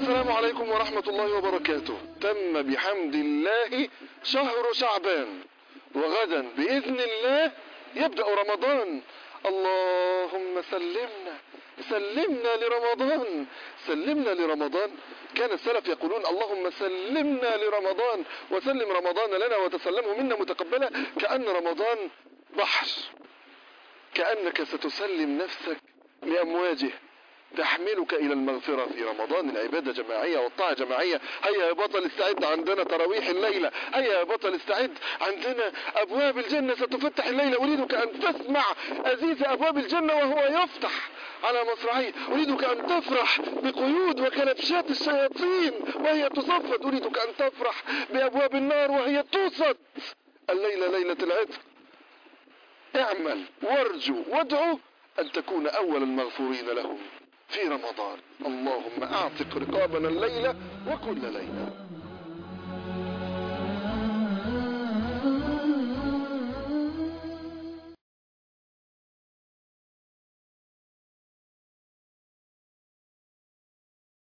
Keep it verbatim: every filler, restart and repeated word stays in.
السلام عليكم ورحمة الله وبركاته. تم بحمد الله شهر شعبان، وغدا بإذن الله يبدأ رمضان. اللهم سلمنا سلمنا لرمضان سلمنا لرمضان. كان السلف يقولون اللهم سلمنا لرمضان وسلم رمضان لنا وتسلمه منا متقبلا. كأن رمضان بحر، كأنك ستسلم نفسك لأمواجه تحملك إلى المغفرة في رمضان. العبادة جماعية والطاعة جماعية. هيا يا بطل استعد، عندنا تراويح الليلة. هيا يا بطل استعد، عندنا أبواب الجنة ستفتح الليلة. أريدك أن تسمع أزيز أبواب الجنة وهو يفتح على مصراعيه. أريدك أن تفرح بقيود وكلبشات الشياطين وهي تصفد. أريدك أن تفرح بأبواب النار وهي توصد. الليلة ليلة العتق. اعمل وارجو وادعو أن تكون أول المغفورين لهم في رمضان. اللهم اعتق رقابنا الليلة وكل ليلة.